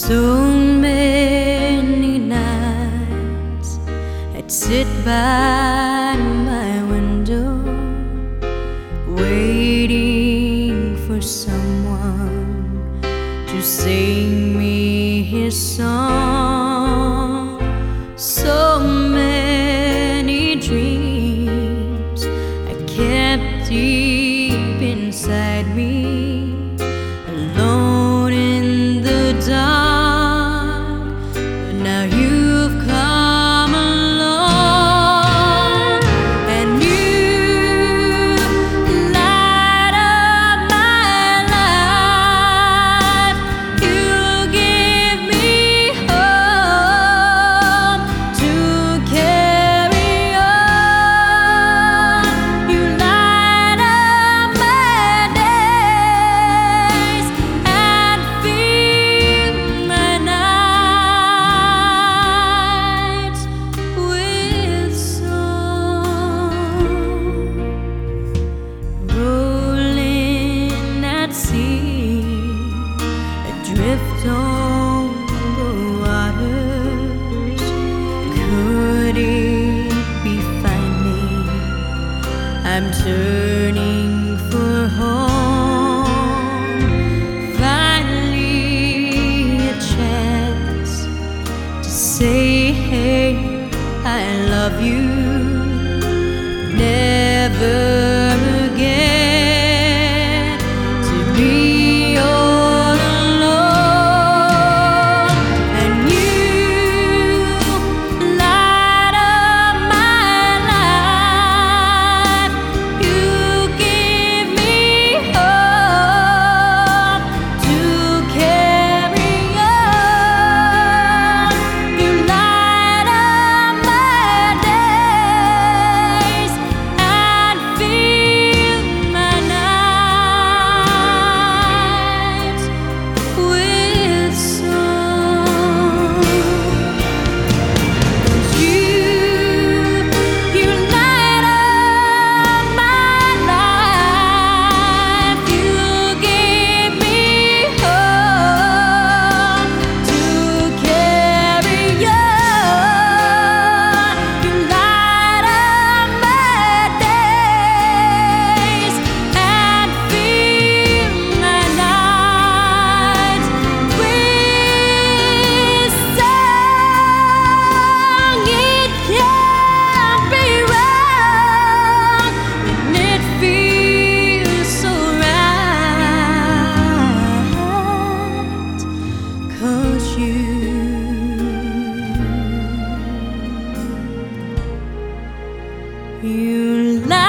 So many nights I'd sit by my window, waiting for someone to sing me his song. So many dreams I kept deep inside me, alone in the dark. But now you've come along, and you light up my life. You give me hope to carry on. You light up my days and fill my nights with song. Rolling at sea, adrift on the waters, could it be finally I'm turning for home? Finally a chance to say, hey, I love you. Never again to be all alone. And you light up my life. You give me hope to carry on. You light up my days and fill my nights with song. You light up my life. You give me hope to carry on. You light up my days and fill my nights with song. It can't be wrong, and it feels so right, 'cause you light